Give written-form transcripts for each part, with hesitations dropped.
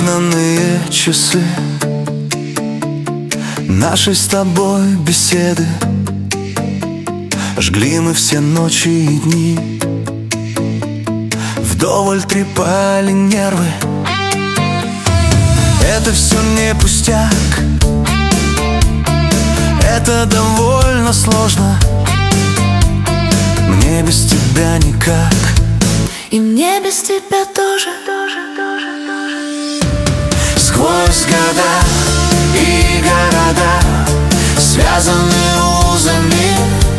загнанные часы нашей с тобой беседы. Жгли мы все ночи и дни, вдоволь трепали нервы. Это все не пустяк, это довольно сложно. Мне без тебя никак, и мне без тебя тоже. Сквозь года и города, связанные узами,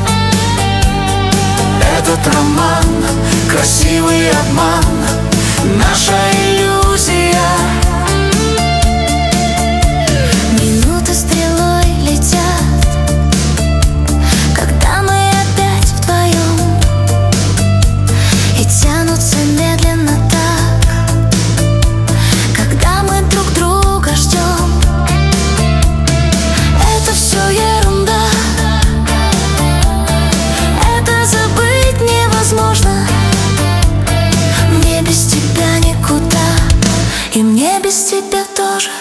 этот роман, красивый обман, наша иллюзия. Минуты стрелой летят, когда мы опять вдвоем, и тянутся медленно так, когда мы друг друга ждем. Это все ерунда, это забыть невозможно. Мне без тебя никуда, и мне без тебя тоже.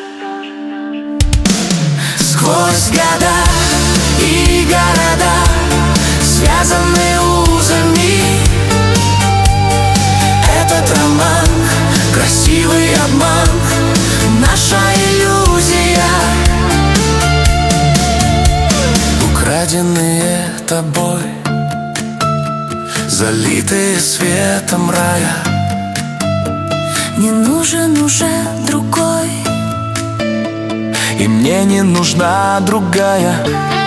Сквозь года и города, связанные узами, этот роман, красивый обман, наша иллюзия. Украденные тобой, залитые светом рая. Не нужен уже другой, и мне не нужна другая.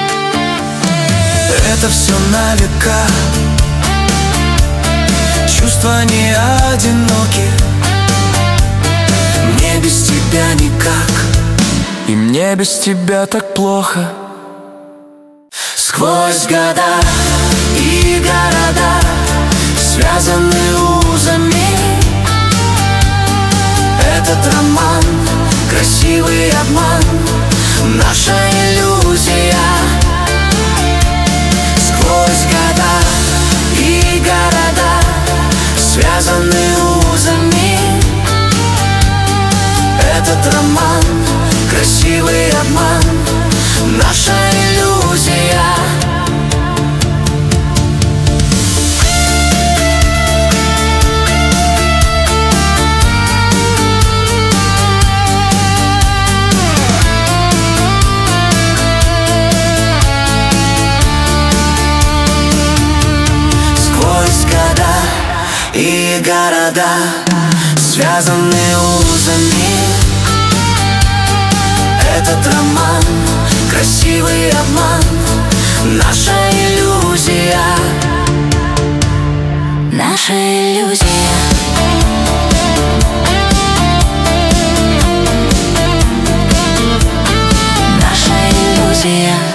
Это все на века, чувства не одиноки. Мне без тебя никак, и мне без тебя так плохо. Сквозь года и города, связанные узами, этот роман, красивый обман, наша иллюзия. Сквозь года и города, связанные узами, этот роман, красивый обман, наша иллюзия. И города, связанные узами, этот роман, красивый обман, наша иллюзия. наша иллюзия. Наша иллюзия.